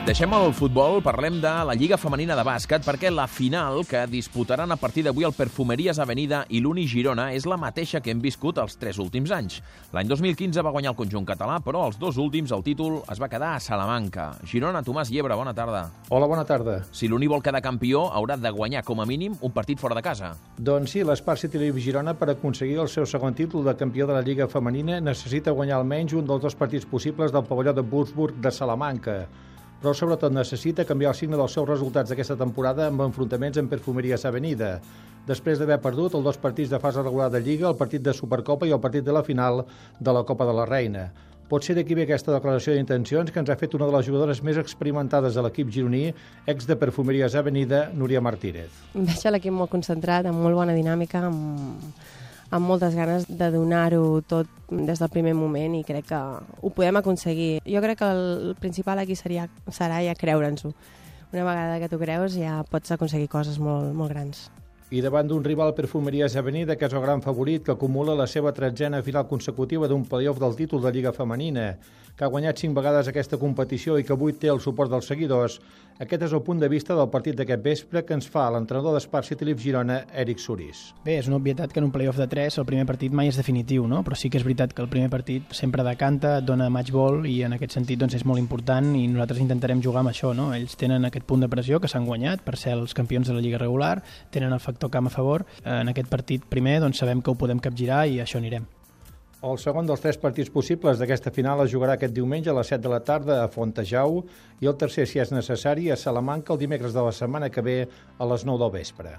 Deixem el futbol, parlem de la Lliga Femenina de Bàsquet, perquè la final que disputaran a partir d'avui el Perfumeries Avenida i l'Uni Girona és la mateixa que hem viscut els 3 últims anys. L'any 2015 va guanyar el conjunt català, però els 2 últims el títol es va quedar a Salamanca. Girona, Tomàs Llebre, bona tarda. Hola, bona tarda. Si l'Uni vol quedar campió, haurà de guanyar com a mínim un partit fora de casa. Doncs sí, l'Espart City Leaf Girona, per aconseguir el seu segon títol de campió de la Lliga Femenina, necessita guanyar almenys un dels 2 partits possibles del pavelló de Würzburg de Salamanca. Però sobretot necessita canviar el signe dels seus resultats d'aquesta temporada amb enfrontaments en Perfumeries Avenida. Després d'haver perdut els 2 partits de fase regular de Lliga, el partit de Supercopa i el partit de la final de la Copa de la Reina. Pot ser d'aquí ve aquesta declaració d'intencions que ens ha fet una de les jugadores més experimentades de l'equip gironí, ex de Perfumeries Avenida, Núria Martínez. Veig l'equip molt concentrat, amb molt bona dinàmica, amb moltes ganes de donar-ho tot des del primer moment i crec que ho podem aconseguir. Jo crec que el principal aquí serà ja creure'ns-ho. Una vegada que t'ho creus ja pots aconseguir coses molt, molt grans. I davant d'un rival Perfumeries Avenida, que és el gran favorit, que acumula la seva 13a final consecutiva d'un play-off del títol de Lliga Femenina, que ha guanyat 5 vegades aquesta competició i que avui té el suport dels seguidors, aquest és el punt de vista del partit d'aquest vespre que ens fa l'entrenador d'Espart City Leaf Girona, Eric Surís. Bé, és una obvietat que en un play-off de 3 el primer partit mai és definitiu, no? Però sí que és veritat que el primer partit sempre decanta, et dona match ball i en aquest sentit doncs, és molt important i nosaltres intentarem jugar amb això, no? Ells tenen aquest punt de pressió que s'han guanyat per ser els campions de la Lliga regular, tenen el factor camp a favor. En aquest partit primer doncs, sabem que ho podem capgirar i això anirem. El segon dels 3 partits possibles d'aquesta final es jugarà aquest diumenge a les 7 de la tarda a Fontejau i el tercer, si és necessari, a Salamanca el dimecres de la setmana que ve a les 9 del vespre.